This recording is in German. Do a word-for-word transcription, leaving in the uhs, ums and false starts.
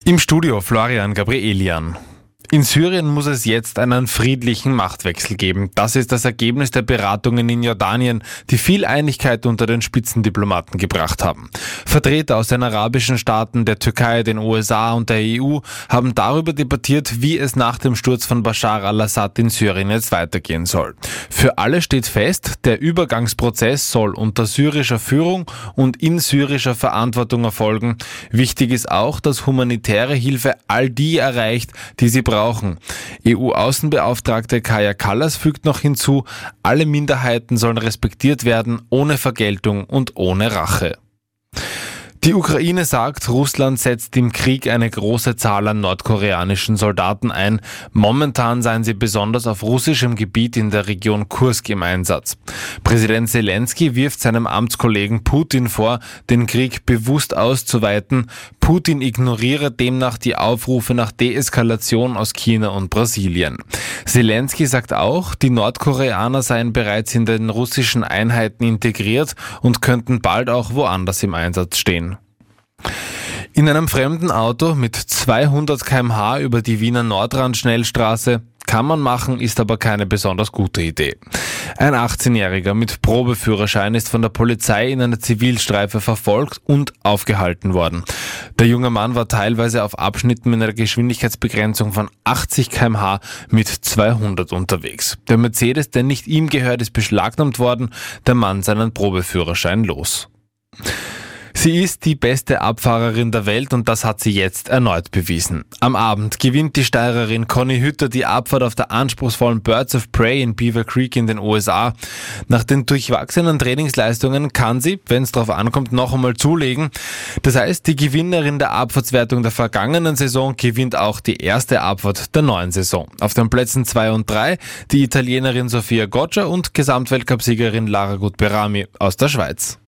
Im Studio Florian Gabrielian. In Syrien muss es jetzt einen friedlichen Machtwechsel geben. Das ist das Ergebnis der Beratungen in Jordanien, die viel Einigkeit unter den Spitzendiplomaten gebracht haben. Vertreter aus den arabischen Staaten, der Türkei, den U S A und der E U haben darüber debattiert, wie es nach dem Sturz von Bashar al-Assad in Syrien jetzt weitergehen soll. Für alle steht fest, der Übergangsprozess soll unter syrischer Führung und in syrischer Verantwortung erfolgen. Wichtig ist auch, dass humanitäre Hilfe all die erreicht, die sie brauchen. E U-Außenbeauftragte Kaja Kallas fügt noch hinzu, alle Minderheiten sollen respektiert werden, ohne Vergeltung und ohne Rache. Die Ukraine sagt, Russland setzt im Krieg eine große Zahl an nordkoreanischen Soldaten ein. Momentan seien sie besonders auf russischem Gebiet in der Region Kursk im Einsatz. Präsident Zelensky wirft seinem Amtskollegen Putin vor, den Krieg bewusst auszuweiten. Putin ignoriere demnach die Aufrufe nach Deeskalation aus China und Brasilien. Zelensky sagt auch, die Nordkoreaner seien bereits in den russischen Einheiten integriert und könnten bald auch woanders im Einsatz stehen. In einem fremden Auto mit zweihundert Kilometer pro Stunde über die Wiener Nordrand-Schnellstraße kann man machen, ist aber keine besonders gute Idee. Ein achtzehnjähriger mit Probeführerschein ist von der Polizei in einer Zivilstreife verfolgt und aufgehalten worden. Der junge Mann war teilweise auf Abschnitten mit einer Geschwindigkeitsbegrenzung von achtzig Kilometer pro Stunde mit zweihundert unterwegs. Der Mercedes, der nicht ihm gehört, ist beschlagnahmt worden, der Mann seinen Probeführerschein los. Sie ist die beste Abfahrerin der Welt und das hat sie jetzt erneut bewiesen. Am Abend gewinnt die Steirerin Conny Hütter die Abfahrt auf der anspruchsvollen Birds of Prey in Beaver Creek in den U S A. Nach den durchwachsenen Trainingsleistungen kann sie, wenn es darauf ankommt, noch einmal zulegen. Das heißt, die Gewinnerin der Abfahrtswertung der vergangenen Saison gewinnt auch die erste Abfahrt der neuen Saison. Auf den Plätzen zwei und drei die Italienerin Sofia Goggia und Gesamtweltcupsiegerin Lara Gutberami aus der Schweiz.